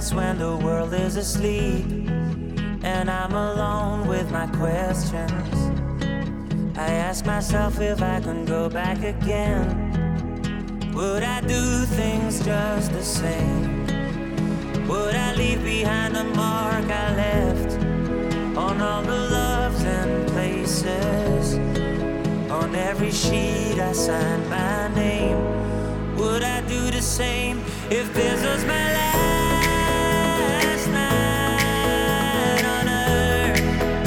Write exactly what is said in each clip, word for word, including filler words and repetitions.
nights when the world is asleep and I'm alone with my questions, I ask myself if I can go back again. Would I do things just the same? Would I leave behind the mark I left on all the loves and places? On every sheet I signed my name. Would I do the same if this was my last night on earth?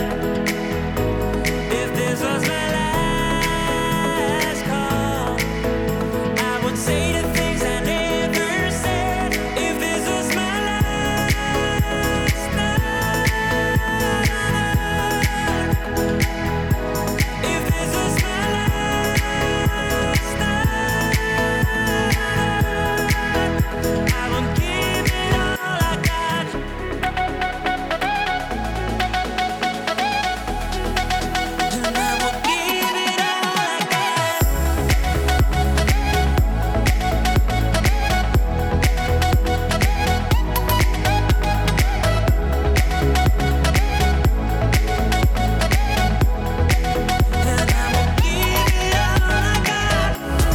If this was my last call, I would say the things I never said. If this was my last night on earth, if this was my last night, I would give it all I got. And I would give it all I got. And I would give it all I got.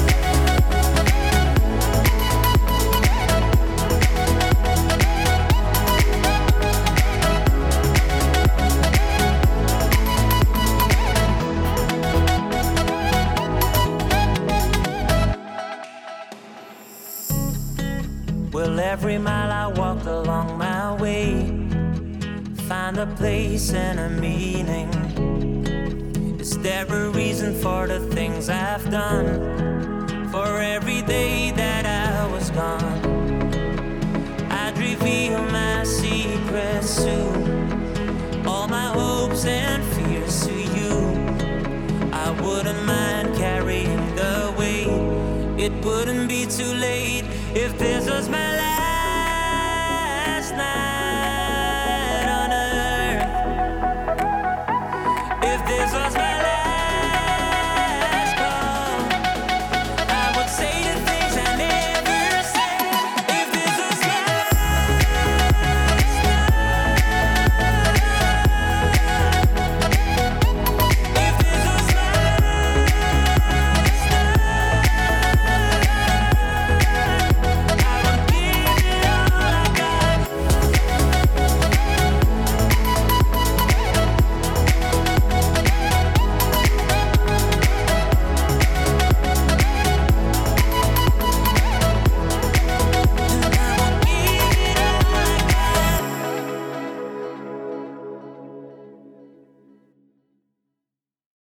Well, every mile I walked along my way, find a place and a meaning. Is there a reason for the things I've done? For every day that I was gone, I'd reveal my secrets soon, all my hopes and fears to you. I wouldn't mind carrying the weight. It wouldn't be too late if this was my last night on earth. If this was my last